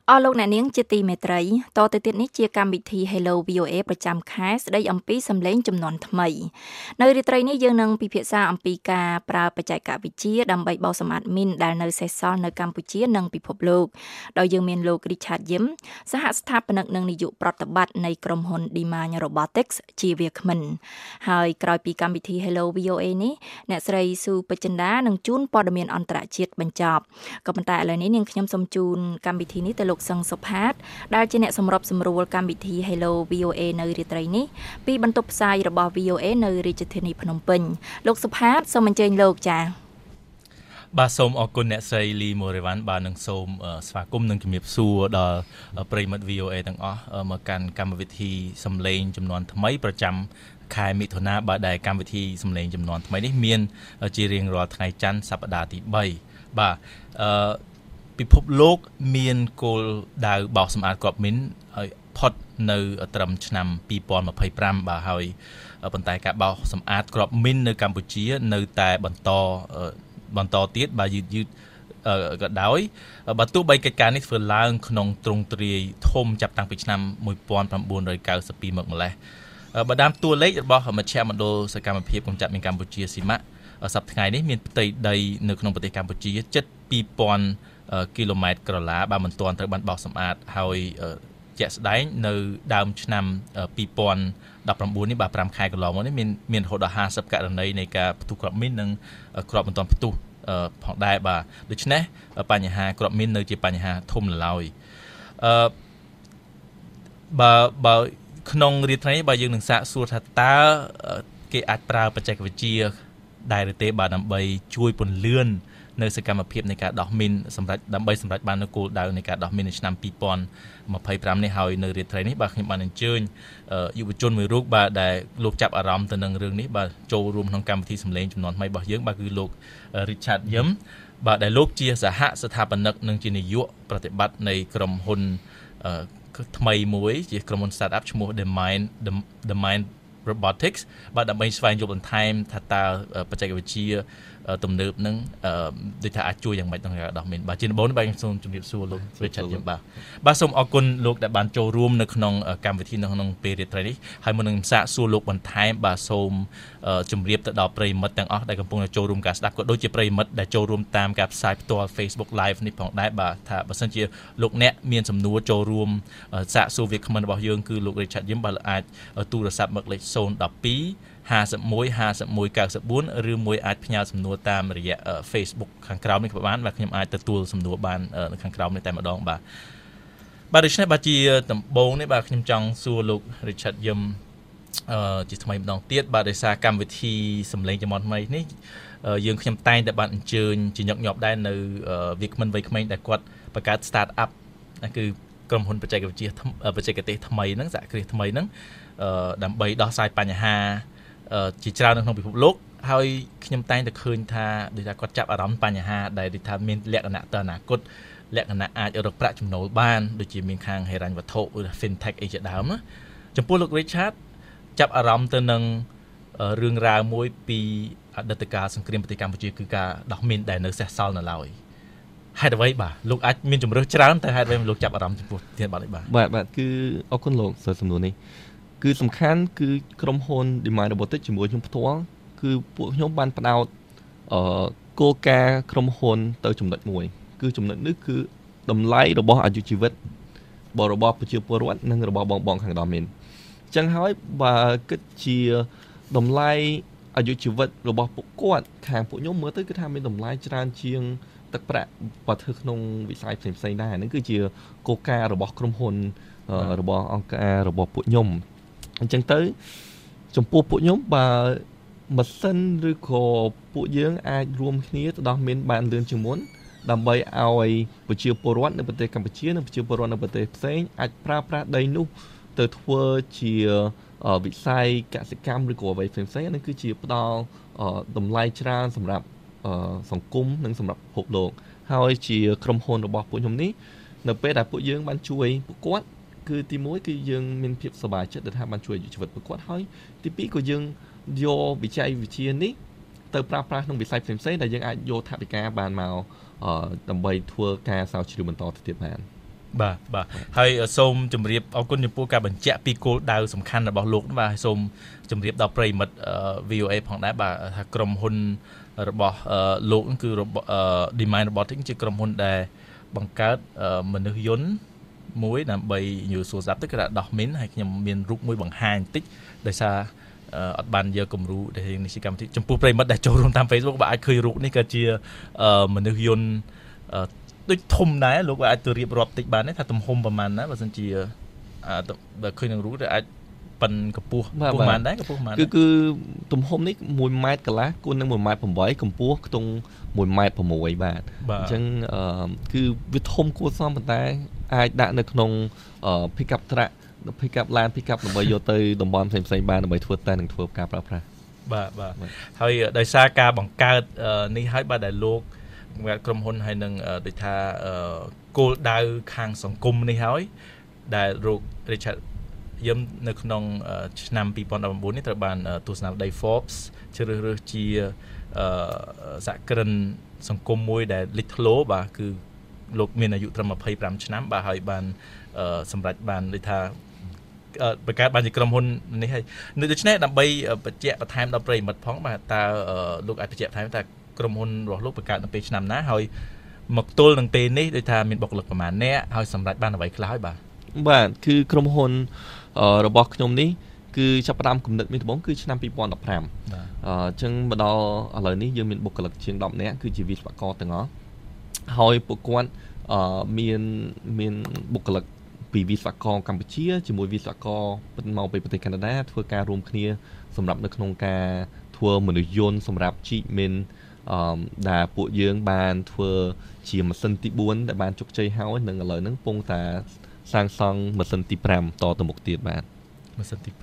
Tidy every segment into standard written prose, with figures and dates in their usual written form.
អស់លោកអ្នកនាងជាទីមេត្រីតទៅទៀតនេះជាកម្មវិធី Hello VOA ប្រចាំខែស្ដីអំពីសម្លេងចំនួនថ្មីនៅរាត្រីនេះយើងនឹងពិភាក្សាអំពីការប្រើបច្ចេកវិទ្យាដើម្បីបោសសម្អាតមីនដែលនៅសេសសល់នៅកម្ពុជានិងពិភពលោកដោយយើងមានលោក Richard Yim សហស្ថាបនិកនិងនាយកប្រតិបត្តិនៃក្រុមហ៊ុន Dimany Robotics ជាវាគ្មិនហើយក្រោយពីកម្មវិធី Hello VOA នេះអ្នកស្រីស៊ូពេជ្ជន្តានឹងជូនព័ត៌មានអន្តរជាតិបញ្ចប់ក៏ប៉ុន្តែឥឡូវនេះនាងខ្ញុំសូមជូនកម្មវិធីនេះទៅលោកសឹងសុផាតដែលជាអ្នកសម្របសម្រួលកម្មវិធី Hello VOA នៅរាត្រីនេះពីបន្ទប់ផ្សាយរបស់ VOA នៅរាជធានីភ្នំពេញលោកសុផាតសូមអញ្ជើញលោកចា៎បាទសូមអរគុណអ្នកស្រីលីម៉ូរេវ៉ាន់បាទនឹងសូមស្វាគមន៍និងជំរាបសួរដល់ប្រិយមិត្ត VOA ទាំងអស់មកកាន់កម្មវិធីសម្លេងចំនួនថ្មីប្រចាំខែមិថុនាបាទដែលកម្មវិធីសម្លេងចំនួនថ្មីនេះមានជារៀងរាល់ថ្ងៃច័ន្ទសប្តាហ៍ទី3បាទពិភពលោកមានគោលដៅបោសសម្អាតគ្រាប់មីនឲ្យផុតនៅត្រឹមឆ្នាំ2025បាទហើយប៉ុន្តែការបោសសម្អាតគ្រាប់មីននៅកម្ពុជានៅតែបន្តទៀតបាទយឺតក៏ដោយបើទោះបីកិច្ចការនេះធ្វើឡើងក្នុងទ្រង់ទ្រាយធំចាប់តាំងពីឆ្នាំ1992មកម្លេះបើតាមតួលេខរបស់មជ្ឈមណ្ឌលសកម្មភាពកម្ចាត់មីនកម្ពុជាស៊ីម៉ាក់សប្តាហ៍ថ្ងៃនេះមានផ្ទៃដីនៅក្នុងប្រទេសកម្ពុជាជិត2000គីឡូម៉ែត្រក្រឡាបាទមិនទាន់ត្រូវបានបោសសម្អាតហើយជាក់ស្ដែងនៅដើមឆ្នាំ2019នេះបាទ5ខែកន្លងមកនេះមានរហូតដល់50ករណីនៃការផ្ទុះគ្រាប់មីននិងគ្រាប់មិនទាន់ផ្ទុះផងដែរបាទដូច្នេះបញ្ហាគ្រាប់មីននៅជាបញ្ហាធំឡើយបើក្នុងរាត្រីនេះបើយើងនឹងសាកសួរថាតើគេអាចប្រើបច្ចេកវិទ្យាដែរឬទេបាទដើម្បីជួយពន្លឿននៅសកម្មភាពនៃការដោះមីនដើម្បីសម្រេចបាននូវគោលដៅនៃការដោះមីននៅឆ្នាំ2025នេះហើយនៅរាត្រីនេះបាទខ្ញុំបានអញ្ជើញយុវជនមួយរូបបាទដែលលោកចាប់អារម្មណ៍ទៅនឹងរឿងនេះបាទចូលរួមក្នុងកម្មវិធីសម្លេងចំនួនថ្មីរបស់យើងបាទគឺលោក Richard Yim បាទដែលលោកជាសហស្ថាបនិកនិងជានាយកប្រតិបត្តិនៃក្រុមហ៊ុនថ្មីមួយជាក្រុមហ៊ុន Startup ឈ្មោះ Dimany Robotics បាទដើម្បីស្វែងយល់បន្ថែមថាតើបច្ចេកវិទ្យាទំនើបនឹងដូចថាអាចជួយយ៉ាងម៉េចក្នុងការដោះមីនបាទជាដំបូងនេះបាទខ្ញុំសូមជម្រាបសួរលោក Richard Yim បាទសូមអរគុណលោកដែលបានចូលរួមនៅក្នុងកម្មវិធីនៅក្នុងពេលរាត្រីនេះហើយមុននឹងសាកសួរលោកបន្ថែមបាទសូមជម្រាបទៅដល់ប្រិយមិត្តទាំងអស់ដែលកំពុងចូលរួមការស្ដាប់ក៏ដូចជាប្រិយមិត្តដែលចូលរួមតាមការផ្សាយផ្ទាល់ Facebook Live នេះផងដែរបាទថាបើសិនជាលោកអ្នកមានសំណួរចូលរួមសាកសួរវាគ្មិនរបស់យើងគឺលោក Richard Yim បាទអាចទូរស័ព្ទមកលេខ012 51 51 94ឬមួយអាចផ្ញើសំណួរតាមរយៈ Facebook ខាងក្រោមនេះក៏បានបាទខ្ញុំអាចទទួលសំណួរបាននៅខាងក្រោមនេះតែម្ដងបាទដូច្នេះបាទជាដំបូងនេះបាទខ្ញុំចង់សួរលោក Richard Yim ជាថ្មីម្ដងទៀតបាទដោយសារកម្មវិធីសម្លេងចំនួនថ្មីនេះយើងខ្ញុំតែងតែបានអញ្ជើញជាញឹកញាប់ដែរនៅវាគ្មិនវ័យក្មេងដែលគាត់បង្កើត Startup គឺក្រុមហ៊ុនបច្ចេកវិទ្យាបច្ចេកទេសថ្មីហ្នឹងសហគ្រាសថ្មីហ្នឹងដើម្បីដោះស្រាយបញ្ហាជាច្រើននៅក្នុងពិភពលោកហើយខ្ញុំតែងតែឃើញថាដូចថាគាត់ចាប់អារម្មណ៍បញ្ហាដែលដូចថាមានលក្ខណៈទៅអនាគតលក្ខណៈអាចរកប្រាក់ចំណូលបានដូចជាមានខាងហិរញ្ញវត្ថុឬ Fintech អីជាដើមចំពោះលោក Richard ចាប់អារម្មណ៍ទៅនឹងរឿងរ៉ាវមួយពីអតីតកាលសង្គ្រាមប្រទេសកម្ពុជាគឺការដោះមីនដែលនៅសេសសល់នៅឡើយហេតុអ្វីបាទលោកអាចមានជំរឿសច្រើនតែហេតុអ្វីលោកចាប់អារម្មណ៍ចំពោះធានបទនេះបាទគឺអរគុណលោកសំណួរនេះគឺសំខាន់គឺក្រុមហ៊ុន Dimany Robotics ជាមួយខ្ញុំផ្ទាល់គឺពួកខ្ញុំបានផ្ដោតគោលការណ៍ក្រុមហ៊ុនទៅចំណុចមួយគឺចំណុចនេះគឺតម្លៃរបស់អាយុជីវិតរបស់ប្រជាពលរដ្ឋនិងរបស់បងខាងដោះមីនអញ្ចឹងហើយបើគិតជាតម្លៃអាយុជីវិតរបស់ពួកគាត់ខាងពួកខ្ញុំមើលទៅគឺថាមានតម្លៃច្រើនជាងទឹកប្រាក់បើធ្វើក្នុងវិស័យផ្សេងៗដែរហ្នឹងគឺជាគោលការណ៍របស់ក្រុមហ៊ុនរបស់អង្គការរបស់ពួកខ្ញុំអញ្ចឹងទៅចំពោះពួកខ្ញុំបើម៉ាស៊ីនឬក៏ពួកយើងអាចរួមគ្នាទៅដោះមីនបានលឿនជាងមុនដើម្បីឲ្យប្រជាពលរដ្ឋនៅប្រទេសកម្ពុជានិងប្រជាពលរដ្ឋនៅប្រទេសផ្សេងអាចប្រើប្រាស់ដីនោះទៅធ្វើជាវិស័យកសិកម្មឬក៏អ្វីផ្សេងៗហ្នឹងគឺជាផ្ដល់តម្លៃច្រើនសម្រាប់សង្គមនិងសម្រាប់ពិភពលោកហើយជាក្រុមហ៊ុនរបស់ពួកខ្ញុំនេះនៅពេលដែលពួកយើងបានជួយពួកគាត់គឺទី1គឺយើងមានភាពសប្បាយចិត្តដែលថាបានជួយជីវិតពួកគាត់ហើយទី2ក៏យើងយកវិច័យវិទ្យានេះទៅប្រើប្រាស់ក្នុងវិស័យផ្សេងៗដែលយើងអាចយកថវិកាបានមកដើម្បីធ្វើការស្រាវជ្រាវបន្តទៅទៀតបានបាទហើយសូមជម្រាបអរគុណចំពោះការបញ្ជាក់ពីគោលដៅសំខាន់របស់លោកបាទសូមជម្រាបដល់ប្រិយមិត្ត VOA ផងដែរបាទថាក្រុមហ៊ុនរបស់លោកគឺDemind Robotics ជាក្រុមហ៊ុនដែលបង្កើតមនុស្សយន្តមួយដើម្បីយល់សួរស្ដាប់ទៅគឺថាដោះមីនហើយខ្ញុំមានរូបមួយបង្ហាញបន្តិចដោយសារអត់បានយកគំរូដែលនេះជាកម្មវិធីចំពោះប្រិយមិត្តដែលចូលរួមតាម Facebook បាទអាចឃើញរូបនេះក៏ជាមនុស្សយន្តដូចធំដែរលោកអាចទៅរៀបរាប់តិចបានទេថាទំហំប្រហែលណាបើសិនជាបើឃើញនឹងរូបទៅអាចប៉ិនកម្ពស់ប្រហែលដែរកម្ពស់ប្រហែលគឺទំហំនេះ1ម៉ែត្រកន្លះគុណនឹង1ម៉ែត្រ8កម្ពស់ខ្ទង់1ម៉ែត្រ6បាទអញ្ចឹងគឺវាធំគួរសមប៉ុន្តែអាចដាក់នៅក្នុង pick up truck pick up land pick up ដើម្បីយកទៅតំបន់ផ្សេងៗបានដើម្បីធ្វើតែនឹងធ្វើការប្រើប្រាស់បាទហើយដោយសារការបង្កើតនេះហើយបាទដែលលោកក្រុមហ៊ុនហើយនឹងដូចថាគោលដៅខាងសង្គមនេះហើយដែលលោក Richard យឹមនៅក្នុងឆ្នាំ2019នេះត្រូវបានទស្សនាវដ្តី Forbes ជ្រើសរើសជាសហគ្រិនសង្គមមួយដែលលេចធ្លោបាទគឺលោកមានអាយុត្រឹម25ឆ្នាំបាទហើយបានសម្រេចបានដូចថាបង្កើតបានជាក្រុមហ៊ុននេះហើយដូច្នេះដើម្បីបញ្ជាក់បន្ថែមដល់ប្រិយមិត្តផងបាទតើលោកអាចបញ្ជាក់បន្ថែមថាក្រុមហ៊ុនរបស់លោកបង្កើតនៅពេលឆ្នាំណាហើយមកទល់នឹងពេលនេះដូចថាមានបុគ្គលិកប្រមាណអ្នកហើយសម្រេចបានអ្វីខ្លះហើយបាទគឺក្រុមហ៊ុនរបស់ខ្ញុំនេះគឺចាប់ផ្ដើមគំនិតមានដំបូងគឺឆ្នាំ2015អញ្ចឹងមកដល់ឥឡូវនេះយើងមានបុគ្គលិកជាង10នាក់គឺជាវិស្វករទាំងអស់ហើយពួកគាត់មានបុគ្គលិកពីវិស្វករកម្ពុជាជាមួយវិស្វករមកពីប្រទេសកាណាដាធ្វើការរួមគ្នាសម្រាប់នៅក្នុងការធ្វើមនុស្សយន្តសម្រាប់ជីកមីនដែលពួកយើងបានធ្វើជាម៉ាស៊ីនទី4ដែលបានជោគជ័យហើយនឹងឥឡូវហ្នឹងកំពុងតែសាងសង់ម៉ាស៊ីនទី5តទៅមុខទៀតបាទម៉ាស៊ីនទី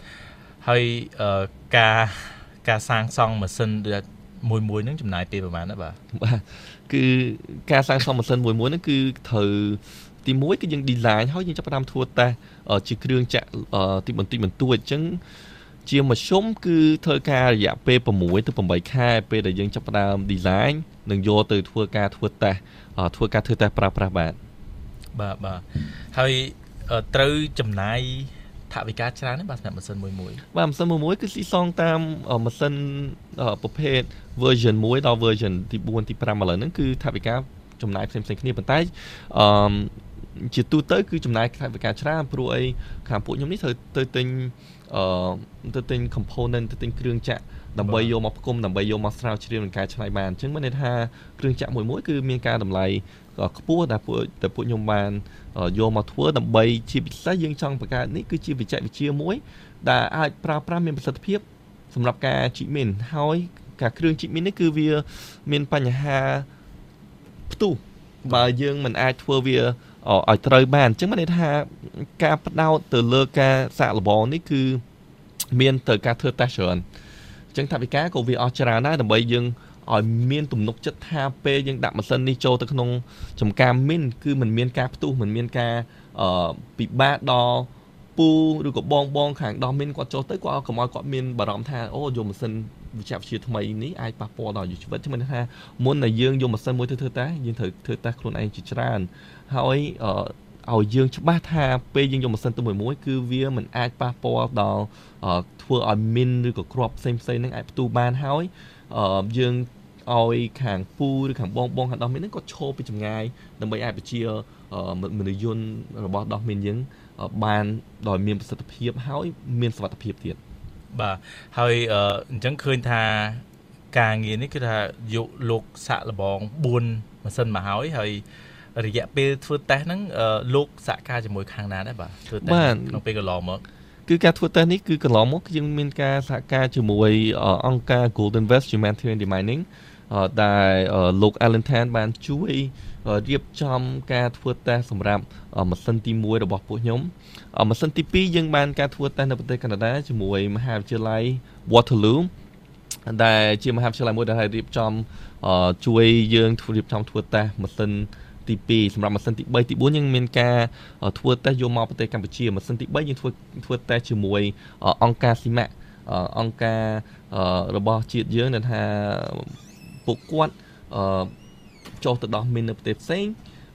5ហើយការសាងសង់ម៉ាស៊ីនមួយហ្នឹងចំណាយពេលប្រហែលណាបាទគឺការសាងសង់ម៉ាស៊ីនមួយហ្នឹងគឺត្រូវទី1គឺយើង design ហើយយើងចាប់ផ្ដើមធ្វើតេស្តជាគ្រឿងចាក់ទីបន្តិចបន្តួចអញ្ចឹងជាមធ្យមគឺធ្វើការរយៈពេល6ទៅ8ខែពេលដែលយើងចាប់ផ្ដើម design និងយកទៅធ្វើការធ្វើតេស្តប្រើប្រាស់បាទហើយត្រូវចំណាយថវិកាច្រើនទេបាទសម្រាប់ម៉ាស៊ីនមួយបាទម៉ាស៊ីនមួយគឺស៊ីសងតាមម៉ាស៊ីនប្រភេទ version 1ដល់ version ទី4ទី5ឥឡូវហ្នឹងគឺថវិកាចំណាយផ្សេងៗគ្នាប៉ុន្តែជាទូទៅគឺចំណាយថវិកាច្រើនព្រោះអីខាងពួកខ្ញុំនេះត្រូវទៅទិញ component ទៅទិញគ្រឿងចាក់ដើម្បីយកមកផ្គុំដើម្បីយកមកស្រាវជ្រាវនឹងការច្នៃបានអញ្ចឹងមានន័យថាគ្រឿងចាក់មួយគឺមានការតម្លៃខ្ពស់ដែលពួកខ្ញុំបានយកមកធ្វើដើម្បីជាពិសេសយើងចង់បង្កើតនេះគឺជាបច្ចេកវិទ្យាមួយដែលអាចប្រើប្រាស់មានប្រសិទ្ធភាពសម្រាប់ការជីកមីនហើយការគ្រឿងជីកមីននេះគឺវាមានបញ្ហាផ្ទុះបើយើងមិនអាចធ្វើវាឲ្យត្រូវបានអញ្ចឹងមានន័យថាការផ្ដោតទៅលើការសាកល្បងនេះគឺមានទៅការធ្វើតេស្តច្រើនអញ្ចឹងថវិកាក៏វាអស់ច្រើនដែរដើម្បីយើងឲ្យមានទំនុកចិត្តថាពេលយើងដាក់ម៉ាស៊ីននេះចូលទៅក្នុងចំការមីនគឺมันមានការផ្ទុះมันមានការពិបាកដល់ពូឬក៏បងខាងដោះមីនគាត់ចូលទៅគាត់កុំឲ្យគាត់មានបារម្ភថាអូយកម៉ាស៊ីនវិជ្ជាថ្មីនេះអាចប៉ះពាល់ដល់ជីវិតខ្ញុំថាមុនដែលយើងយកម៉ាស៊ីនមួយទៅធ្វើតេស្តយើងត្រូវធ្វើតេស្តខ្លួនឯងជាច្រើនហើយឲ្យយើងច្បាស់ថាពេលយើងយកម៉ាស៊ីនទៅមួយគឺវាមិនអាចប៉ះពាល់ដល់ធ្វើឲ្យមីនឬក៏គ្រាប់ផ្សេងៗហ្នឹងអាចផ្ទុះបានហើយយើងឲ្យខាងពូឬខាងបងខាងដោះមីនហ្នឹងគាត់ឈរពីចម្ងាយដើម្បីអាចបញ្ជាមនុស្សយន្តរបស់ដោះមីនយើងបានដោយមានប្រសិទ្ធភាពហើយមានសុវត្ថិភាពទៀតបាទហើយអញ្ចឹងឃើញថាការងារនេះគឺថាយកលោកសាក់លបង4ម៉ាស៊ីនមកហើយរយៈពេលធ្វើតេស្តហ្នឹងលោកសហការជាមួយខាងណាដែរបាទធ្វើតេស្តក្នុងពេលកន្លងមកគឺការធ្វើតេស្តនេះគឺកន្លងមកយើងមានការសហការជាមួយអង្គការ Golden West Humanitarian Demining ដែលលោក Alan Tan បានជួយរៀបចំការធ្វើតេស្តសម្រាប់ម៉ាស៊ីនទី1របស់ពួកខ្ញុំម៉ាស៊ីនទី2យើងបានការធ្វើតេស្តនៅប្រទេសកាណាដាជាមួយមហាវិទ្យាល័យ Waterloo ដែលជាមហាវិទ្យាល័យមួយដែលរៀបចំជួយយើងរៀបចំធ្វើតេស្តម៉ាស៊ីនទី2សម្រាប់ម៉ាស៊ីនទី3ទី4យើងមានការធ្វើតេស្តយកមកប្រទេសកម្ពុជាម៉ាស៊ីនទី3យើងធ្វើតេស្តជាមួយអង្គការស៊ីម៉ាក់អង្គការរបស់ជាតិយើងដែលថាពួកគាត់ចុះទៅដោះមីននៅប្រទេសផ្សេង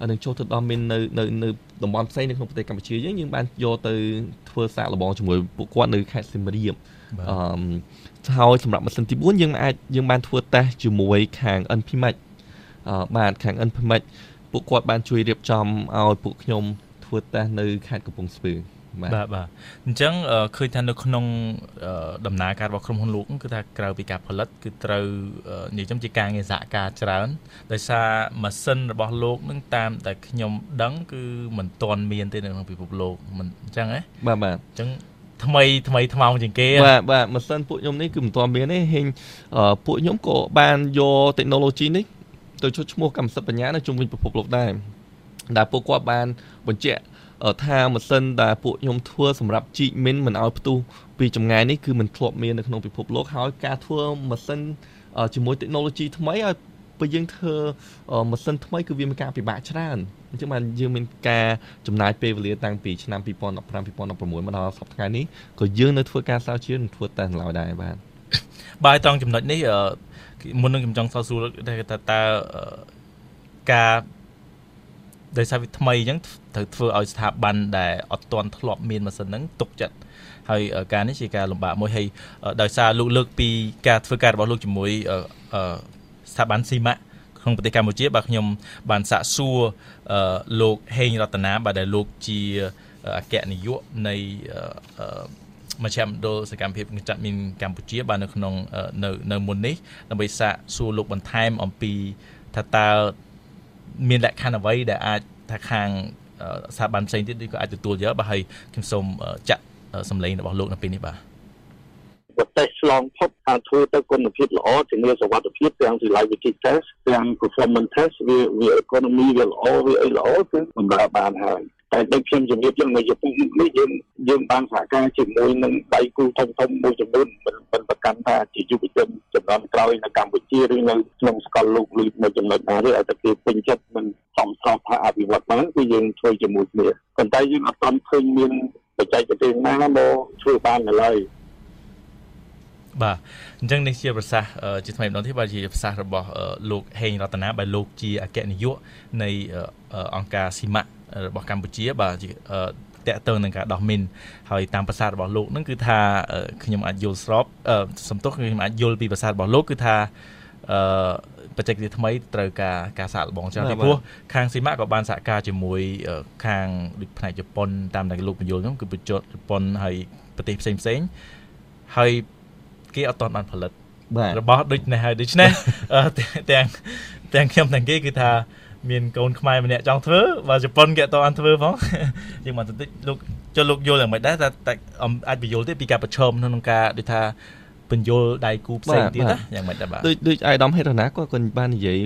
នឹងចូលទៅដល់មាននៅតំបន់ផ្សេងនៅក្នុងប្រទេសកម្ពុជាយើងបានយកទៅធ្វើសាកល្បងជាមួយពួកគាត់នៅខេត្តសៀមរាបហើយសម្រាប់ម៉ាស៊ីនទី4យើងបានធ្វើតេស្តជាមួយខាង NPMEC បាទខាង NPMEC ពួកគាត់បានជួយរៀបចំឲ្យពួកខ្ញុំធ្វើតេស្តនៅខេត្តកំពង់ស្ពឺបាទអញ្ចឹងឃើញថានៅក្នុងដំណើរការរបស់ក្រុមហ៊ុនលោកគឺថាក្រៅពីការផលិតគឺត្រូវនិយាយចំជាការងារសហការច្រើនដោយសារម៉ាស៊ីនរបស់លោកនឹងតាមតែខ្ញុំដឹងគឺមិនទាន់មានទេនៅក្នុងពិភពលោកមិនអញ្ចឹងហ៎បាទអញ្ចឹងថ្មីថ្មោងជាងគេបាទម៉ាស៊ីនពួកខ្ញុំនេះគឺមិនទាន់មានទេហេងពួកខ្ញុំក៏បានយក technology នេះទៅចុះឈ្មោះកម្មសិទ្ធិបញ្ញានៅជុំវិញពិភពលោកដែរដែលពួកគាត់បានបញ្ជាក់ថាម៉ាស៊ីនដែលពួកខ្ញុំធ្វើសម្រាប់ជីកមីនមិនឲ្យផ្ទុះពីចម្ងាយនេះគឺមិនធ្លាប់មាននៅក្នុងពិភពលោកហើយការធ្វើម៉ាស៊ីនជាមួយ technology ថ្មីឲ្យពេលយើងធ្វើម៉ាស៊ីនថ្មីគឺវាមានការពិបាកច្រើនអញ្ចឹងបានយើងមានការចំណាយពេលវេលាតាំងពីឆ្នាំ2015 2016មកដល់សប្តាហ៍ថ្ងៃនេះក៏យើងនៅធ្វើការស្រាវជ្រាវនិងធ្វើតេស្តឡើយដែរបាទត្រង់ចំណុចនេះមុននឹងខ្ញុំចង់សួរថាតើការដោយសារវាថ្មីអញ្ចឹងត្រូវធ្វើឲ្យស្ថាប័នដែលអត់ទាន់ធ្លាប់មានម៉ាស៊ីនហ្នឹងទុកចិត្តហើយការនេះជាការលំបាកមួយហើយដោយសារលោកលើកពីការធ្វើការរបស់លោកជាមួយស្ថាប័នស៊ីម៉ាក់ក្នុងប្រទេសកម្ពុជាបាទខ្ញុំបានសាកសួរលោកហេងរតនាបាទដែលលោកជាអគ្គនាយកនៃមជ្ឈមណ្ឌលសកម្មភាពកញ្ចប់មីនកម្ពុជាបាទនៅក្នុងនៅមុននេះដើម្បីសាកសួរលោកបន្ថែមអំពីថាតើមានលក្ខខណ្ឌអ្វីដែលអាចថាខាងស្ថាប័នផ្សេងទៀតក៏អាចទទួលយកបាទហើយខ្ញុំសូមចាក់សម្លេងរបស់លោកនៅពេលនេះបាទប្រទេសឆ្លងផុតការធ្វើទៅគុណភាពល្អធានាសុវត្ថិភាពទាំង reliability test ទាំង performance test វា economy វាល្អវាអីល្អគឺបម្រើបានហើយតែដូចខ្ញុំជំរាបយ៉ាងនៅចំពោះនេះយើងបានសហការជាមួយនឹងដៃគូធំមួយចំនួនមិនប្រកាន់ថាជាយុវជនចំនួនក្រោយនៅកម្ពុជាឬនៅក្នុងសាកលលោកឬនៅចំណុចណាទេឲ្យតែគេពេញចិត្តមិនសមស្របថាអភិវឌ្ឍបានគឺយើងធ្វើជាមួយគ្នាប៉ុន្តែយើងអត់ទាន់ឃើញមានបច្ចេកទេសណាមកធ្វើបានឡើយបាទអញ្ចឹងនេះជាប្រសាសន៍ជាថ្មីម្ដងទៀតបាទជាប្រសាសន៍របស់លោកហេងរតនាបាទលោកជាអគ្គនាយកនៃអង្គការស៊ីម៉ាក់របស់កម្ពុជាបាទតកតើនឹងការដោះមីនហើយតាមប្រសាសន៍របស់លោកហ្នឹងគឺថាខ្ញុំអាចយល់ស្របសំទោសខ្ញុំអាចយល់ពីប្រសាសន៍របស់លោកគឺថាបច្ចេកទេសថ្មីត្រូវការសាកល្បងច្រើនពីព្រោះខាងស៊ីម៉ាក់ក៏បានសហការជាមួយខាងដូចផ្នែកជប៉ុនតាមដែលលោកបញ្យល់ហ្នឹងគឺប្រទេសជប៉ុនហើយប្រទេសផ្សេងហើយគេអត់ទាន់បានផលិតរបស់ដូចនេះហើយដូច្នេះទាំងខ្ញុំទាំងគេគឺថាមានកូនខ្មែរម្នាក់ចង់ធ្វើបើជប៉ុនគេអត់ទាន់ធ្វើផងយើងមកតិចលោកយល់យ៉ាងម៉េចដែរតែអាចបញ្យល់ទេពីការប្រឈមក្នុងការដូចថាបញ្យល់ដៃគូផ្សេងទៀតណាយ៉ាងម៉េចដែរបាទដូចអាយដាមហេតុណាគាត់បាននិយាយ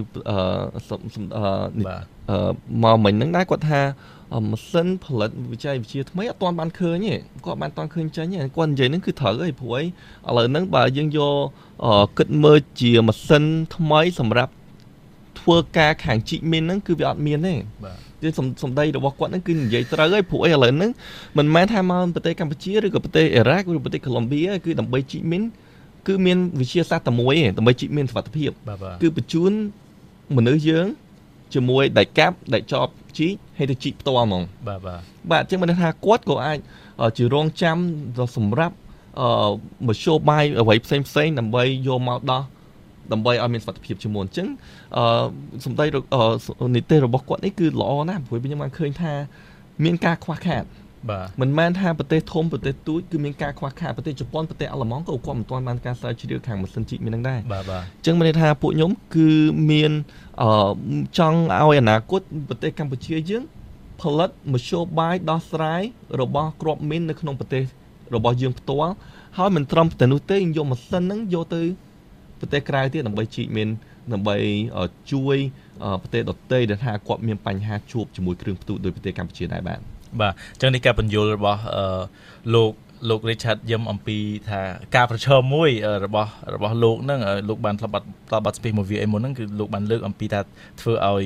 មកមិញហ្នឹងដែរគាត់ថាម៉ាស៊ីនផលិតវិច័យវិទ្យាថ្មីអត់ទាន់បានឃើញទេគាត់បានអត់ទាន់ឃើញចេញទេគាត់និយាយហ្នឹងគឺត្រូវហើយព្រោះឥឡូវហ្នឹងបើយើងយកគិតមើលជាម៉ាស៊ីនថ្មីសម្រាប់ធ្វើការខាងជីកមីនហ្នឹងគឺវាអត់មានទេបាទគឺសម្ដីរបស់គាត់ហ្នឹងគឺនិយាយត្រូវហើយព្រោះឥឡូវហ្នឹងមិនមែនថាមកប្រទេសកម្ពុជាឬក៏ប្រទេសអ៊ីរ៉ាក់ឬប្រទេសកូឡុំប៊ីគឺដើម្បីជីកមីនគឺមានវិជាសាស្ត្រតែមួយទេដើម្បីជីកមានសុវត្ថិភាពគឺបញ្ជូនមនុស្សយើងជាមួយដៃកាប់ដៃចប់ជីកហើយទៅជីកផ្ទាល់ហ្មងបាទអញ្ចឹងមិនថាគាត់ក៏អាចជារងចាំសម្រាប់មធ្យោបាយអ្វីផ្សេងដើម្បីយកមកដោះដើម្បីឲ្យមានសុវត្ថិភាពជាមុនអញ្ចឹងសម្ដីនីតិរបស់គាត់នេះគឺល្អណាស់ព្រោះខ្ញុំបានឃើញថាមានការខ្វះខាតបាទមិនមែនថាប្រទេសធំប្រទេសទូចគឺមានការខ្វះខាតប្រទេសជប៉ុនប្រទេសអាល្លឺម៉ង់ក៏គាត់មិនទាន់បានការស្រាវជ្រាវខាងម៉ាស៊ីនជីកមានហ្នឹងដែរបាទអញ្ចឹងមានន័យថាពួកខ្ញុំគឺមានចង់ឲ្យអនាគតប្រទេសកម្ពុជាយើងផលិតមធ្យោបាយដោះស្រាយរបស់គ្រាប់មីននៅក្នុងប្រទេសរបស់យើងផ្ទាល់ហើយមិនត្រឹមតែនោះទេយកម៉ាស៊ីនហ្នឹងយកទៅប្រទេសក្រៅទៀតដើម្បីជីកមានដើម្បីជួយប្រទេសដទៃដែលថាគាត់មានបញ្ហាជួបជាមួយគ្រឿងផ្ទុះដោយប្រទេសកម្ពុជាដែរបាទអញ្ចឹងនេះការបញ្យល់របស់លោក Richard យឹមអំពីថាការប្រឈមមួយរបស់លោកហ្នឹងលោកបានធ្លាប់បាត់ស្ពីសមួយវាអីមុនហ្នឹងគឺលោកបានលើកអំពីថាធ្វើឲ្យ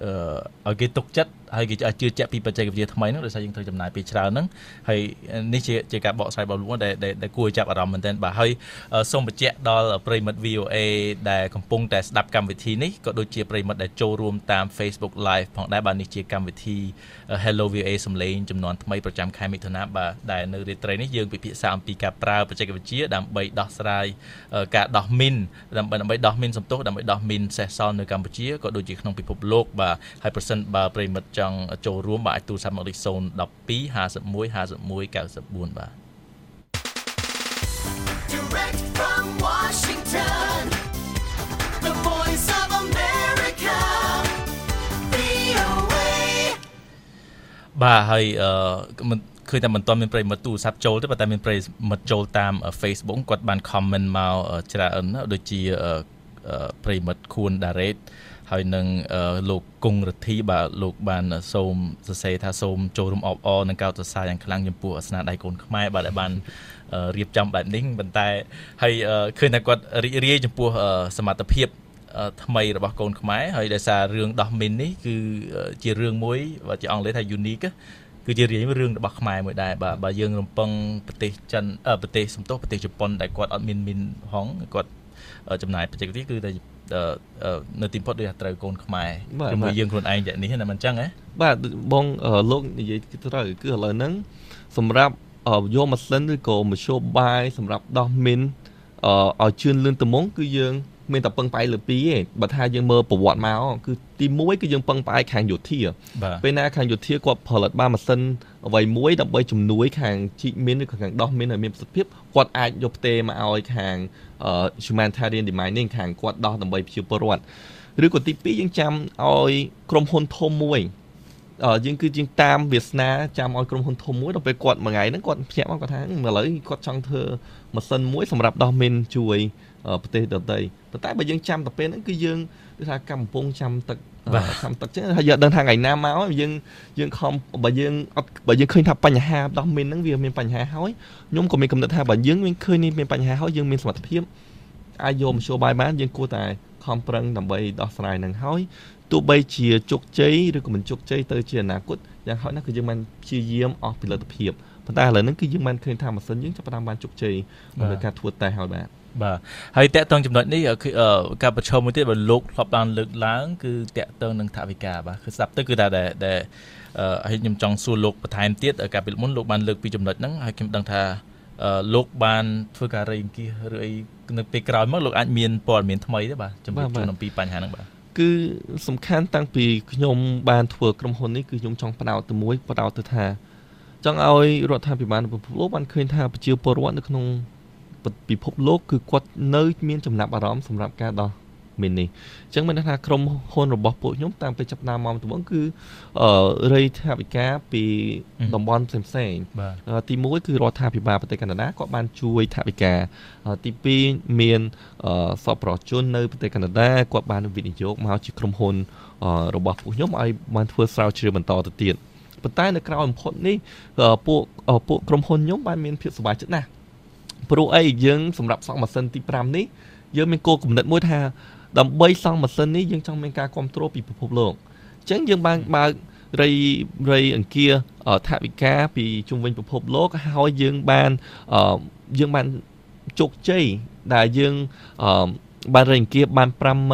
ឲ្យគេទុកចិត្តហើយគេជឿជាក់ពីបច្ចេកវិទ្យាថ្មីហ្នឹងដោយសារយើងត្រូវចំណាយពេលច្រើនហ្នឹងហើយនេះជាការបកស្រាយរបស់លោកដែលគួរចាប់អារម្មណ៍មែនទែនបាទហើយសូមបញ្ជាក់ដល់ប្រិមិត្ត VOA ដែលកំពុងតែស្ដាប់កម្មវិធីនេះក៏ដូចជាប្រិមិត្តដែលចូលរួមតាម Facebook Live ផងដែរបាទនេះជាកម្មវិធី Hello VOA សំឡេងចំនួនថ្មីប្រចាំខែមិថុនាបាទដែលនៅរាត្រីនេះយើងពិភាក្សាអំពីការប្រើបច្ចេកវិទ្យាដើម្បីដោះស្រាយការដោះមីនដើម្បីដោះមីនសំទោសដើម្បីដោះមីនសេសសល់នៅកម្ពុជាក៏ដូចជាក្នុងពិភពលោកបាទហើយប្រសិនបើប្រិមិត្តចង់ចូលរួមបាទអាចទូរស័ព្ទមកលេខ012 51 51 94បាទ Direct from Washington The Voice of America VOA បាទហើយឃើញតែមិនទាន់មានប្រិមិត្តទូរស័ព្ទចូលទេប៉ុន្តែមានប្រិមិត្តចូលតាម Facebook គាត់បាន comment មកច្រើនដូចជាប្រិមិត្តខួនដារ៉េតហើយនឹងលោកគង់រទ្ធីបាទលោកបានសូមសរសេរថាសូមចូលរួមអបអរនិងកោតសរសើរយ៉ាងខ្លាំងចំពោះស្នាដៃកូនខ្មែរបាទដែលបានរៀបចំបែបនេះប៉ុន្តែហើយឃើញថាគាត់រីករាយចំពោះសមត្ថភាពថ្មីរបស់កូនខ្មែរហើយដោយសាររឿងដោះមីននេះគឺជារឿងមួយបើជាអង់គ្លេសថា unique គឺជារឿងរបស់ខ្មែរមួយដែរបាទបើយើងរំពឹងប្រទេសចិនប្រទេសសំទោសប្រទេសជប៉ុនដែលគាត់អត់មានមីនហងគាត់ចំណាយបច្ចេកវិទ្យាគឺតែនៅទីផុតដូចថាត្រូវកូនខ្មែរជាមួយយើងខ្លួនឯងយ៉ាងនេះណាមិនអញ្ចឹងហ៎បាទបងលោកនិយាយត្រូវគឺឥឡូវហ្នឹងសម្រាប់យកម៉ាស៊ីនឬក៏មធ្យោបាយសម្រាប់ដោះមីនឲ្យជឿនលឿនត្មងគឺយើងមានតែពឹងផ្អែកលើពីរឯងបើថាយើងមើលប្រវត្តិមកគឺទី1គឺយើងពឹងផ្អែកខាងយោធាពេលណាខាងយោធាគាត់ផលិតបានម៉ាស៊ីនអ្វីមួយដើម្បីជំនួយខាងជីកមីនឬក៏ខាងដោះមីនឲ្យមានប្រសិទ្ធភាពគាត់អាចយកផ្ទេរមកឲ្យខាងhumanitarian demining ខាងគាត់ដោះដើម្បីប្រជាពលរដ្ឋឬក៏ទី2យើងចាំឲ្យក្រុមហ៊ុនធំមួយយើងគឺជាងតាមវាសនាចាំឲ្យក្រុមហ៊ុនធំមួយដល់ពេលគាត់មួយថ្ងៃហ្នឹងគាត់ភ្ញាក់មកគាត់ថាឥឡូវគាត់ចង់ធ្វើម៉ាស៊ីនមួយសម្រាប់ដោះមីនជួយប្រទេសដទៃប៉ុន្តែបើយើងចាំតែពេលហ្នឹងគឺយើងគឺថាកំពុងចាំទឹកចឹងហើយយើងដឹងថាថ្ងៃណាមកយើងខំបើយើងឃើញថាបញ្ហាដោះមីនហ្នឹងវាមានបញ្ហាហើយខ្ញុំក៏មានកំណត់ថាបើយើងឃើញមានបញ្ហាហើយយើងមានសមត្ថភាពអាចយកមធ្យោបាយបានយើងគួរតែខំប្រឹងដើម្បីដោះស្រាយនឹងហើយទោះបីជាជោគជ័យឬក៏មិនជោគជ័យទៅជាអនាគតយ៉ាងហោចណាស់គឺយើងបានព្យាយាមអស់ផលិតភាពប៉ុន្តែឥឡូវហ្នឹងគឺយើងបានឃើញថាម៉ាស៊ីនយើងចាប់ផ្ដើមបានជោគជ័យក្នុងការធ្វើតេស្តហើយបាទហើយតកតងចំណុចនេះការប្រឈមមួយទៀតបើលោកធ្លាប់បានលើកឡើងគឺតកតងនឹងថវិកាបាទគឺស្ដាប់ទៅគឺថាដែលហើយខ្ញុំចង់សួរលោកបន្ថែមទៀតកាលពីមុនលោកបានលើកពីចំណុចហ្នឹងហើយខ្ញុំដឹងថាលោកបានធ្វើការរៃអង្គាសឬអីនៅពេលក្រោយមកលោកអាចមានព័ត៌មានថ្មីទេបាទជំរាបជូនអំពីបញ្ហាហ្នឹងបាទគឺសំខាន់តាំងពីខ្ញុំបានធ្វើក្រុមហ៊ុននេះគឺខ្ញុំចង់ផ្ដោតទៅថាចង់ឲ្យរដ្ឋាភិបាលពិភពលោកបានឃើញថាប្រជាពលរដ្ឋនៅក្នុងពិភពលោកគឺគាត់នៅមានចំណាប់អារម្មណ៍សម្រាប់ការដោះមីននេះអញ្ចឹងមានន័យថាក្រុមហ៊ុនរបស់ពួកខ្ញុំតាំងពីចាប់ដើមមកដំបូងគឺរៃថវិកាពីតំបន់ផ្សេងទី1គឺរដ្ឋាភិបាលប្រទេសកាណាដាគាត់បានជួយថវិកាទី2មានសប្បុរសជននៅប្រទេសកាណាដាគាត់បានវិនិយោគមកជាក្រុមហ៊ុនរបស់ពួកខ្ញុំឲ្យបានធ្វើស្រាវជ្រាវបន្តទៅទៀតប៉ុន្តែនៅក្រៅបំផុតនេះពួកក្រុមហ៊ុនខ្ញុំបានមានភាពសប្បាយចិត្តណាស់ព្រោះអីយើងសម្រាប់សង់ម៉ាស៊ីនទី5នេះយើងមានគោលគំនិតមួយថាដើម្បីសង់ម៉ាស៊ីននេះយើងចង់មានការគ្រប់គ្រងពីពិភពលោកអញ្ចឹងយើងបានបើករៃអង្គាថវិកាពីជុំវិញពិភពលោកហើយយើងបានជោគជ័យដែលយើងបានរៃអង្គាបាន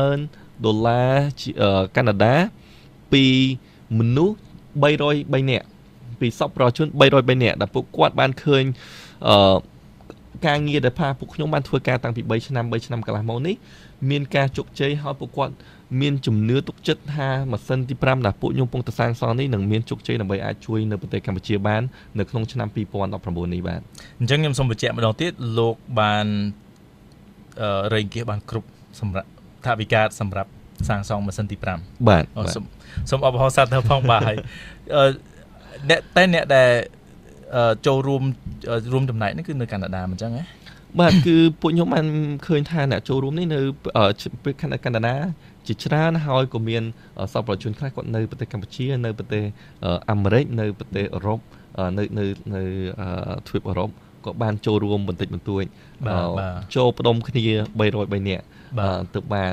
$50,000កាណាដាពីមនុស្ស303នាក់ពីសប្បុរសជន303នាក់ដែលពួកគាត់បានឃើញការងារដែលពួកខ្ញុំបានធ្វើការតាំងពី3ឆ្នាំកន្លះមកនេះមានការជោគជ័យហើយពួកគាត់មានជំនឿទុកចិត្តថាម៉ាស៊ីនទី5ដែលពួកខ្ញុំកំពុងតែសាងសង់នេះនឹងមានជោគជ័យដើម្បីអាចជួយនៅប្រទេសកម្ពុជាបាននៅក្នុងឆ្នាំ2019នេះបាទអញ្ចឹងខ្ញុំសូមបញ្ជាក់ម្ដងទៀតលោកបានរៃអង្គាសបានគ្រប់សម្រាប់ថវិកាសម្រាប់សាងសង់ម៉ាស៊ីនទី5 បាទសូមអបអរសាទរផងបាទហើយអ្នកដែលចូលរួមចំណែកនេះគឺនៅកាណាដាមិនអញ្ចឹងហ៎បាទគឺពួកខ្ញុំបានឃើញថាអ្នកចូលរួមនេះនៅប្រទេសកាណាដាជាច្រើនហើយក៏មានសប្បុរសជនខ្លះគាត់នៅប្រទេសកម្ពុជានៅប្រទេសអាមេរិកនៅប្រទេសអឺរ៉ុបនៅទ្វីបអឺរ៉ុបក៏បានចូលរួមបន្តិចបន្តួចចូលផ្ដុំគ្នា303នាក់ទើបបាន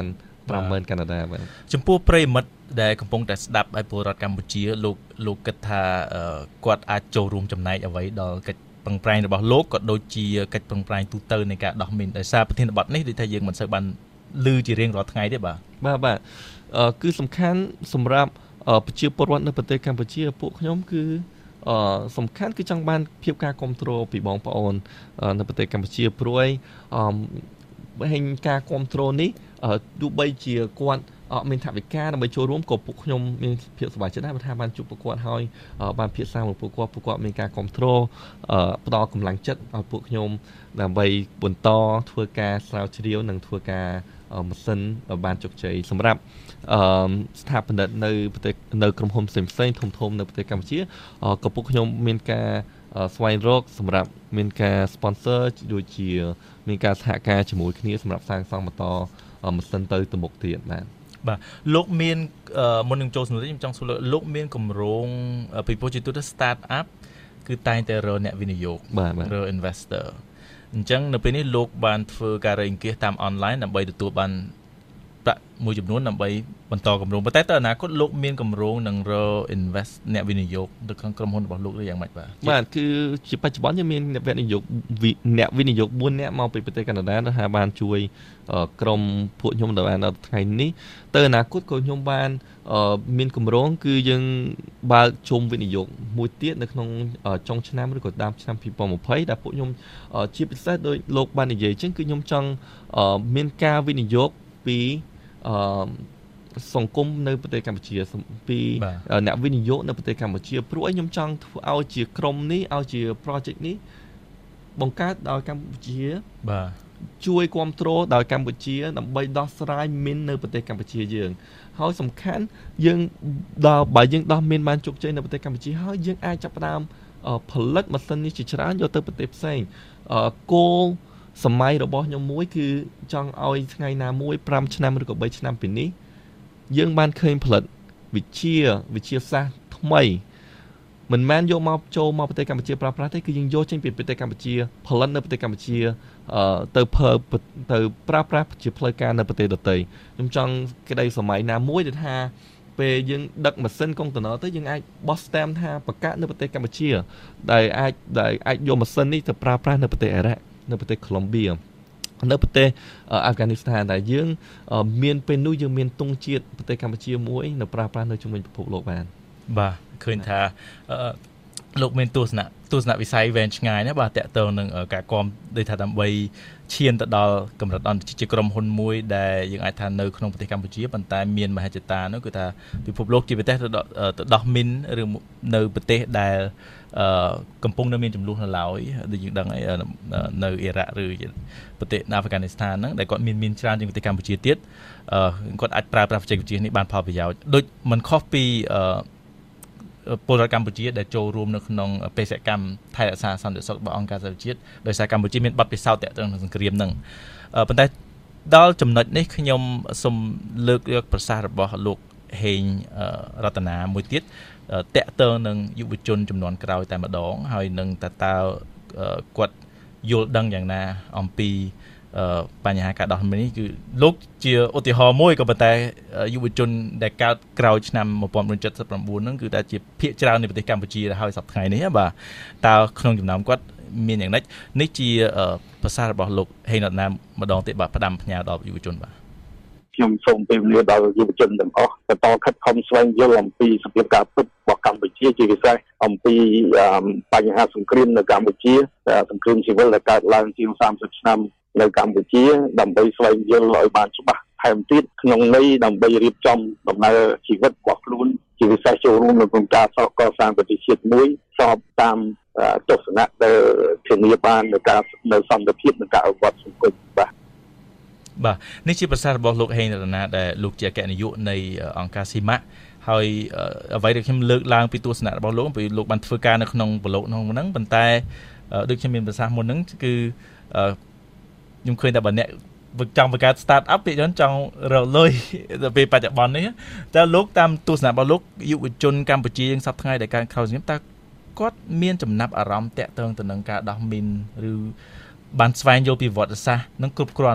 50000កាណាដាបាទចំពោះប្រិមិត្តដែលកំពុងតែស្ដាប់ឲ្យពលរដ្ឋកម្ពុជាលោកគិតថាគាត់អាចចូលរួមចំណែកអ្វីដល់កិច្ចប្រឹងប្រែងរបស់លោកក៏ដូចជាកិច្ចប្រឹងប្រែងទូទៅនៃការដោះមីនដោយសារប្រធានបទនេះដូចថាយើងមិនសូវបានឮជារៀងរាល់ថ្ងៃទេបាទបាទគឺសំខាន់សម្រាប់ប្រជាពលរដ្ឋនៅប្រទេសកម្ពុជាពួកខ្ញុំគឺសំខាន់គឺចង់បានភាពការគ្រប់គ្រងពីបងប្អូននៅប្រទេសកម្ពុជាព្រួយហេងការគ្រប់គ្រងនេះទោះបីជាគាត់មានថវិកាដើម្បីចូលរួមក៏ពួកខ្ញុំមានភាពសប្បាយចិត្តដែរបើថាបានជួបពួកគាត់ហើយបានភាសាមួយពួកគាត់មានការគ្រប់គ្រងផ្ដល់កម្លាំងចិត្តឲ្យពួកខ្ញុំដើម្បីបន្តធ្វើការស្រាវជ្រាវនិងធ្វើការម៉ាស៊ីនបានជោគជ័យសម្រាប់ស្ថាបនិកនៅប្រទេសនៅក្រុមហ៊ុនផ្សេងៗធំនៅប្រទេសកម្ពុជាក៏ពួកខ្ញុំមានការស្វែងរកសម្រាប់មានការ sponsor ដូចជាមានការសហការជាមួយគ្នាសម្រាប់សាងសង់បន្តម៉ាស៊ីនទៅមុខទៀតបាទលោកមានមុននឹងចូលសំណួរនេះខ្ញុំចង់សួរលោកមានគម្រោងពីព្រោះជាទូទៅ start up គឺតែងតែរកអ្នកវិនិយោគរក investor អញ្ចឹងនៅពេលនេះលោកបានធ្វើការរកអង្គាសតាម online ដើម្បីទទួលបានប្រាក់មួយចំនួនដើម្បីបន្តគម្រោងប៉ុន្តែទៅអនាគតលោកមានគម្រោងនឹងរក invest អ្នកវិនិយោគនៅក្នុងក្រុមហ៊ុនរបស់លោកឬយ៉ាងម៉េចបាទគឺជាបច្ចុប្បន្នយើងមានអ្នកវិនិយោគ4នាក់មកពីប្រទេសកាណាដាដែលបានជួយក្រុមពួកខ្ញុំដល់ថ្ងៃនេះទៅអនាគតក៏ខ្ញុំបានមានគម្រោងគឺយើងបើកជុំវិនិយោគមួយទៀតនៅក្នុងចុងឆ្នាំឬក៏ដើមឆ្នាំ2020ដែលពួកខ្ញុំជាពិសេសដោយលោកបាននិយាយអញ្ចឹងគឺខ្ញុំចង់មានការវិនិយោគពីសង្គមនៅប្រទេសកម្ពុជាពីអ្នកវិនិយោគនៅប្រទេសកម្ពុជាព្រោះខ្ញុំចង់ធ្វើឲ្យជាក្រុមនេះឲ្យជា project នេះបង្កើតដោយកម្ពុជាបាទជួយគ្រប់គ្រងដោយកម្ពុជាដើម្បីដោះស្រាយមីននៅប្រទេសកម្ពុជាយើងហើយសំខាន់យើងបើយើងដោះមីនបានជោគជ័យនៅប្រទេសកម្ពុជាហើយយើងអាចចាប់ផ្ដើមផលិតម៉ាស៊ីននេះជាច្រើនយកទៅប្រទេសផ្សេងគោលសម័យរបស់ខ្ញុំមួយគឺចង់ឲ្យថ្ងៃណាមួយ5ឆ្នាំឬក៏3ឆ្នាំពីនេះយើងបានឃើញផលិតវិទ្យាសាស្ត្រថ្មីមិនមែនយកមកចូលមកប្រទេសកម្ពុជាប្រើប្រាស់ទេគឺយើងយកចេញពីប្រទេសកម្ពុជាផលិតនៅប្រទេសកម្ពុជាទៅប្រើប្រាស់ជាផ្លូវការនៅប្រទេសដទៃខ្ញុំចង់ក្តីសម័យណាមួយដែលថាពេលយើងដឹកម៉ាស៊ីនកុងតឺន័រទៅយើងអាចបោះ stamp ថាប្រកាសនៅប្រទេសកម្ពុជាដែលអាចយកម៉ាស៊ីននេះទៅប្រើប្រាស់នៅប្រទេសអ៊ីរ៉ាក់នៅប្រទេសកូឡុំបៀនៅប្រទេសអាហ្វហ្គានីស្ថានដែលយើងមានពេលនោះយើងមានទង់ជាតិប្រទេសកម្ពុជាមួយនៅប្រើប្រាស់នៅជុំវិញពិភពលោកបានបាទឃើញថាលោកមានទស្សនៈវិស័យវែងឆ្ងាយណាបាទតកតងនឹងការគាំដូចថាដើម្បីឈានទៅដល់កម្រិតអន្តរជាតិជាក្រុមហ៊ុនមួយដែលយើងអាចថានៅក្នុងប្រទេសកម្ពុជាប៉ុន្តែមានមហិច្ឆតានោះគឺថាពិភពលោកជាប្រទេសទៅដោះមីនឬនៅប្រទេសដែលកំពុងនៅមានចំនួននៅឡើយដូចយើងដឹងនៅអ៊ីរ៉ាក់ឬប្រទេសអាហ្វហ្គានីស្ថានហ្នឹងដែលគាត់មានច្រើនជាងប្រទេសកម្ពុជាទៀតគាត់អាចប្រើប្រាស់បច្ចេកវិទ្យានេះបានផលប្រយោជន៍ដូចមិនខុសពីពលរដ្ឋកម្ពុជាដែលចូលរួមនៅក្នុងបេសកកម្មថែរក្សាសន្តិសុខរបស់អង្គការសហប្រជាជាតិដោយសារកម្ពុជាមានបទពិសោធន៍ទាក់ទងនឹងសង្គ្រាមហ្នឹងប៉ុន្តែដល់ចំណុចនេះខ្ញុំសូមលើកយកប្រសាសន៍របស់លោកហេងរតនាមួយទៀតតាក់ទងនឹងយុវជនចំនួនក្រោយតែម្ដងហើយនឹងតើគាត់យល់ដឹងយ៉ាងណាអំពីបញ្ហាការដោះមីននេះគឺលោកជាឧទាហរណ៍មួយក៏ប៉ុន្តែយុវជនដែលកើតក្រោយឆ្នាំ1979ហ្នឹងគឺតែជាភាគច្រើននៃប្រទេសកម្ពុជាដែលហើយសប្តាហ៍ថ្ងៃនេះបាទតើក្នុងចំណោមគាត់មានយ៉ាងណានេះជាប្រសាសន៍របស់លោកហេងរតនាម្ដងទៀតបាទផ្ដាំផ្ញើដល់យុវជនបាទខ្ញុំសូមពេលវេលាដល់យុវជនទាំងអស់បន្តខិតខំស្វែងយល់អំពីសភាពការពិតរបស់កម្ពុជាជាពិសេសអំពីបញ្ហាសង្គ្រាមនៅកម្ពុជាសង្គ្រាមស៊ីវិលដែលកើតឡើងជាង30ឆ្នាំនៅកម្ពុជាដើម្បីស្វែងយល់ឲ្យបានច្បាស់ថែមទៀតក្នុងន័យដើម្បីរៀបចំដំណើរជីវិតរបស់ខ្លួនជាពិសេសចូលរួមនៅក្នុងការកសាងប្រទេសជាតិមួយស្របតាមទស្សនៈដែលធានាបាននៅសន្តិភាពនិងការអភិវឌ្ឍសង្គមបាទនេះជាប្រសាសន៍របស់លោកហេងរតនាដែលលោកជាអគ្គនាយកនៃអង្គការស៊ីម៉ាក់ហើយអ្វីដែលខ្ញុំលើកឡើងពីទស្សនៈរបស់លោកពីលោកបានធ្វើការនៅក្នុងប្រឡូកហ្នឹងប៉ុន្តែដូចខ្ញុំមានប្រសាសន៍មុនហ្នឹងគឺខ្ញុំឃើញតែបើអ្នកចង់បង្កើត start up ពាក្យចង់រកលុយទៅពេលបច្ចុប្បន្ននេះតែលោកតាមទស្សនៈរបស់លោកយុវជនកម្ពុជាយើងសប្តាហ៍ថ្ងៃដែលការក្រោយជំនាញតើគាត់មានចំណាប់អារម្មណ៍តាក់ទងទៅនឹងការដោះមីនឬបានស្វែងយល់ពីប្រវត្តិសាស្ត្រនឹងគ្រប់គ្រាន់ឬអត់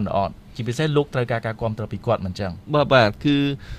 ជាពិសេសលោកត្រូវការការគ្រប់គ្រងពីគាត់មិនចឹងបាទគឺ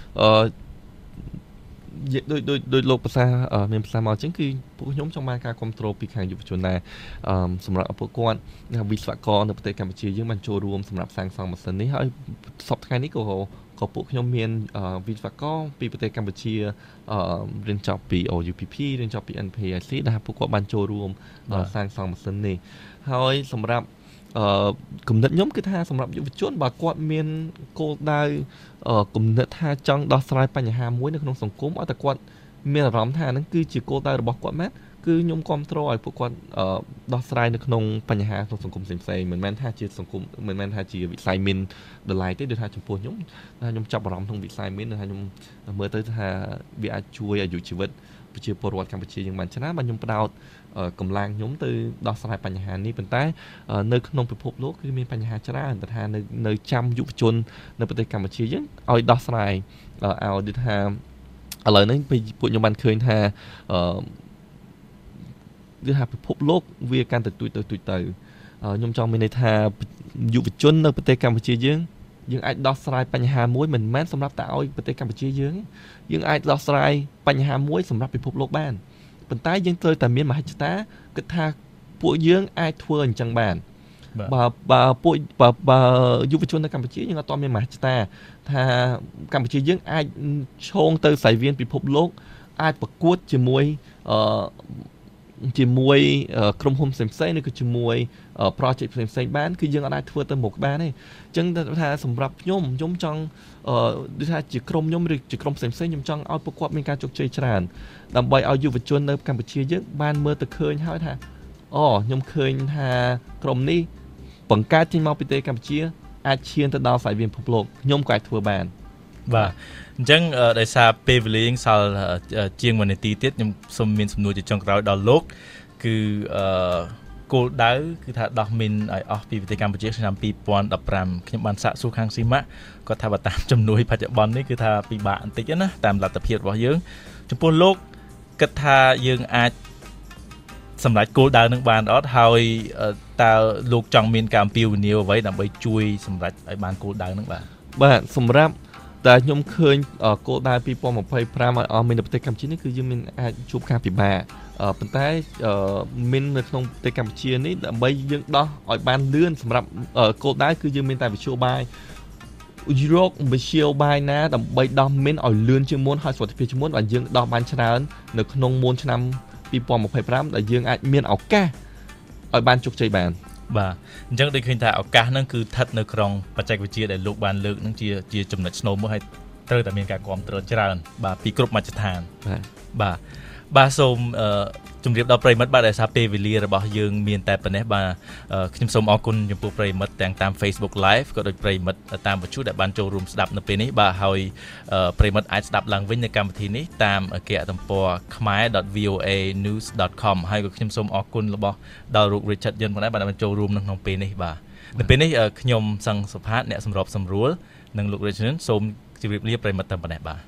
ដោយលោកភាសាមានភាសាមកអញ្ចឹងគឺពួកខ្ញុំចង់បានការគ្រប់គ្រងពីខាងយុវជនដែរសម្រាប់ពួកគាត់វិស្វករនៅប្រទេសកម្ពុជាយើងបានចូលរួមសម្រាប់សាងសង់ម៉ាស៊ីននេះហើយសប្តាហ៍ថ្ងៃនេះក៏ពួកខ្ញុំមានវិស្វករពីប្រទេសកម្ពុជារៀនចប់ពី OUPP រៀនចប់ពី NPIC ដែលពួកគាត់បានចូលរួមសាងសង់ម៉ាស៊ីននេះហើយសម្រាប់គំនិតខ្ញុំគឺថាសម្រាប់យុវជនបើគាត់មានគោលដៅគំនិតថាចង់ដោះស្រាយបញ្ហាមួយនៅក្នុងសង្គមឲ្យតែគាត់មានអារម្មណ៍ថាហ្នឹងគឺជាគោលដៅរបស់គាត់មែនគឺខ្ញុំគ្រប់គ្រងឲ្យពួកគាត់ដោះស្រាយនៅក្នុងបញ្ហាក្នុងសង្គមផ្សេងៗមិនមែនថាជាសង្គមមិនមែនថាជាវិស័យមីនដលៃទេដូចថាចំពោះខ្ញុំចាប់អារម្មណ៍ក្នុងវិស័យមីនថាខ្ញុំមើលទៅថាវាអាចជួយអាយុជីវិតប្រជាពលរដ្ឋកម្ពុជាយើងបានច្រើនបាទខ្ញុំផ្ដោតកម្លាំងខ្ញុំទៅដោះស្រាយបញ្ហានេះប៉ុន្តែនៅក្នុងពិភពលោកគឺមានបញ្ហាច្រើនតែថានៅចាំយុវជននៅប្រទេសកម្ពុជាយើងឲ្យដោះស្រាយឲ្យដូចថាឥឡូវនេះពួកខ្ញុំបានឃើញថាគឺថាពិភពលោកវាកាន់តែទូចទៅខ្ញុំចង់មានន័យថាយុវជននៅប្រទេសកម្ពុជាយើងអាចដោះស្រាយបញ្ហាមួយមិនមែនសម្រាប់តែឲ្យប្រទេសកម្ពុជាយើងអាចដោះស្រាយបញ្ហាមួយសម្រាប់ពិភពលោកបានប៉ុន្តែយើងត្រូវតែមានមហិច្ឆតាគិតថាពួកយើងអាចធ្វើអញ្ចឹងបានបើយុវជននៅកម្ពុជាយើងអត់ទាន់មានមហិច្ឆតាថាកម្ពុជាយើងអាចឈោងទៅសាយវានពិភពលោកអាចប្រកួតជាមួយក្រុមហ៊ុនផ្សេងៗឬក៏ជាមួយ project ផ្សេងៗបានគឺយើងអាចធ្វើទៅមុខបានទេអញ្ចឹងថាសម្រាប់ខ្ញុំចង់ដូចថាជាក្រុមខ្ញុំឬជាក្រុមផ្សេងៗខ្ញុំចង់ឲ្យពួកគាត់មានការជោគជ័យច្រើនដើម្បីឲ្យយុវជននៅកម្ពុជាយើងបានមើលទៅឃើញហើយថាខ្ញុំឃើញថាក្រុមនេះបង្កើតចេញមកពីប្រទេសកម្ពុជាអាចឈានទៅដល់សាយវានពិភពលោកខ្ញុំក៏អាចធ្វើបានបាទអញ្ចឹងដោយសារពេលវេលាសល់ជាង1នាទីទៀតខ្ញុំសូមមានសំណួរជាចុងក្រោយដល់លោកគឺគោលដៅគឺថាដោះមីនឲ្យអស់ពីប្រទេសកម្ពុជាឆ្នាំ2015ខ្ញុំបានសាកសួរខាងស៊ីម៉ាក់គាត់ថាបើតាមចំនួនបច្ចុប្បន្ននេះគឺថាពិបាកបន្តិចណាតាមលទ្ធភាពរបស់យើងចំពោះលោកគិតថាយើងអាចសម្រាប់គោលដៅនឹងបានអត់ហើយតើលោកចង់មានការអំពាវនាវអ្វីដើម្បីជួយសម្រាប់ឲ្យបានគោលដៅនឹងបាទសម្រាប់តែខ្ញុំឃើញគោលដៅ2025ឲ្យអស់មីននៅប្រទេសកម្ពុជានេះគឺយើងមានអាចជួបការពិបាកប៉ុន្តែមីននៅក្នុងប្រទេសកម្ពុជានេះដើម្បីយើងដោះឲ្យបានលឿនសម្រាប់គោលដៅគឺយើងមានតែវិទ្យាបាយណាដើម្បីដោះមីនឲ្យលឿនជាងមុនហើយសុខភាពជាងមុនបើយើងដោះបានច្រើននៅក្នុងមុនឆ្នាំ2025ដែលយើងអាចមានឱកាសឲ្យបានជោគជ័យបានបាទអញ្ចឹងដូចឃើញថាឱកាសហ្នឹងគឺស្ថិតនៅក្នុងបច្ចេកវិទ្យាដែលលោកបានលើកហ្នឹងជាចំណុចស្នូលមួយហើយត្រូវតែមានការគ្រប់គ្រងច្រើនបាទពីគ្រប់មជ្ឈដ្ឋានបាទសូមជម្រាបដល់ប្រិយមិត្តបាទដែលសារពេលវេលារបស់យើងមានតែប៉ុណ្ណេះបាទខ្ញុំសូមអរគុណចំពោះប្រិយមិត្តទាំងតាម Facebook Live ក៏ដូចប្រិយមិត្តតាមវិទ្យុដែលបានចូលរួមស្ដាប់នៅពេលនេះបាទហើយប្រិយមិត្តអាចស្ដាប់ឡើងវិញនៅកម្មវិធីនេះតាមគេហទំព័រ khmer.voanews.com ហើយក៏ខ្ញុំសូមអរគុណដល់លោក Richard យិនផងដែរបាទដែលបានចូលរួមនៅក្នុងពេលនេះបាទនៅពេលនេះខ្ញុំសង្ឃសុផាតអ្នកសម្របសម្រួលនិងលោក Richard សូមជម្រាបលាប្រិយមិត្តតែប៉ុណ្ណេះបាទ